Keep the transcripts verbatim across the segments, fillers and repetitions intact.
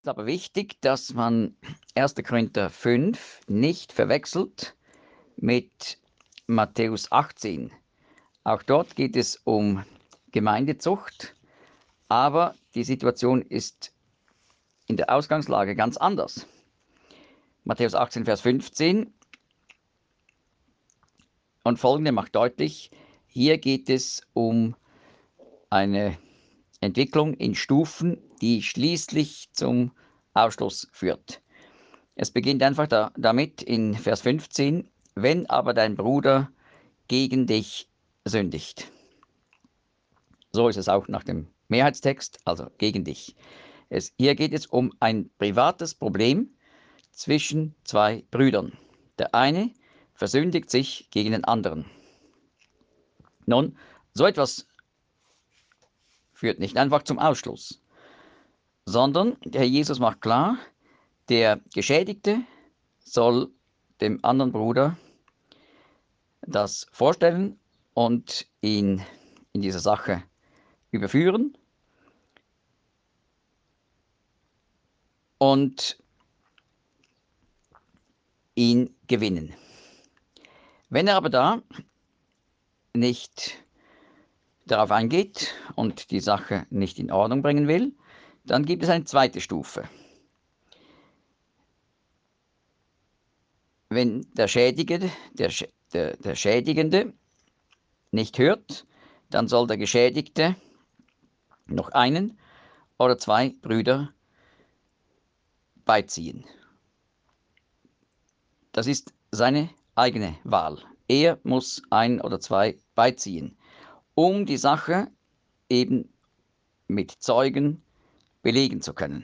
ist aber wichtig, dass man erster Korinther fünf nicht verwechselt mit Matthäus achtzehn. Auch dort geht es um Gemeindezucht, aber die Situation ist in der Ausgangslage ganz anders. Matthäus achtzehn, Vers fünfzehn und folgende macht deutlich, hier geht es um eine Entwicklung in Stufen, die schließlich zum Ausschluss führt. Es beginnt einfach da, damit in Vers fünfzehn, wenn aber dein Bruder gegen dich sündigt. So ist es auch nach dem Mehrheitstext, also gegen dich. Es, hier geht es um ein privates Problem zwischen zwei Brüdern. Der eine versündigt sich gegen den anderen. Nun, so etwas führt nicht einfach zum Ausschluss, sondern der Herr Jesus macht klar, der Geschädigte soll dem anderen Bruder das vorstellen und ihn in dieser Sache überführen. Und ihn gewinnen. Wenn er aber da nicht darauf eingeht und die Sache nicht in Ordnung bringen will, dann gibt es eine zweite Stufe. Wenn der Schädigende, der, der, der Schädigende nicht hört, dann soll der Geschädigte noch einen oder zwei Brüder beiziehen. Das ist seine eigene Wahl. Er muss ein oder zwei beiziehen, um die Sache eben mit Zeugen belegen zu können.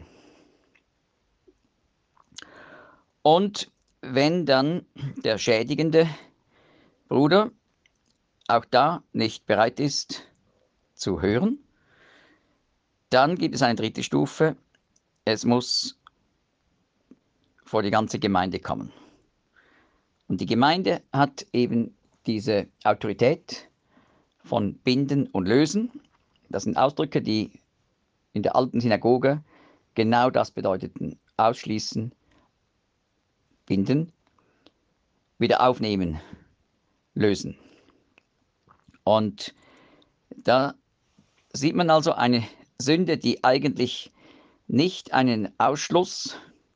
Und wenn dann der schädigende Bruder auch da nicht bereit ist zu hören, dann gibt es eine dritte Stufe. Es muss vor die ganze Gemeinde kommen. Und die Gemeinde hat eben diese Autorität von Binden und Lösen. Das sind Ausdrücke, die in der alten Synagoge genau das bedeuteten. Ausschließen, binden, wieder aufnehmen, lösen. Und da sieht man also eine Sünde, die eigentlich nicht einen Ausschluss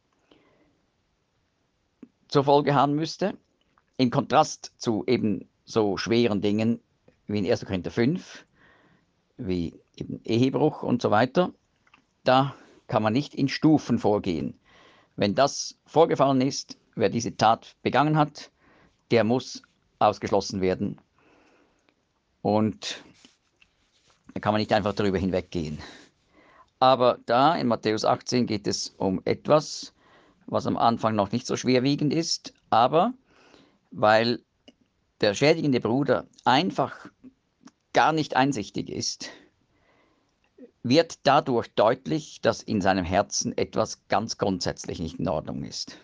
zur Folge haben müsste, im Kontrast zu eben so schweren Dingen wie in erster Korinther fünf, wie eben Ehebruch und so weiter. Da kann man nicht in Stufen vorgehen. Wenn das vorgefallen ist, wer diese Tat begangen hat, der muss ausgeschlossen werden. Und da kann man nicht einfach darüber hinweggehen. Aber da in Matthäus achtzehn geht es um etwas, was am Anfang noch nicht so schwerwiegend ist, aber weil der schädigende Bruder einfach gar nicht einsichtig ist, wird dadurch deutlich, dass in seinem Herzen etwas ganz grundsätzlich nicht in Ordnung ist.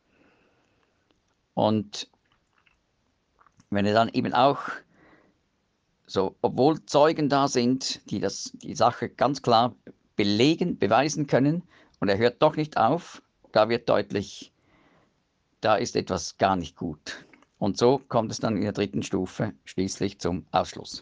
Und wenn er dann eben auch so, obwohl Zeugen da sind, die das, die Sache ganz klar belegen, beweisen können, und er hört doch nicht auf, da wird deutlich, da ist etwas gar nicht gut. Und so kommt es dann in der dritten Stufe schließlich zum Ausschluss.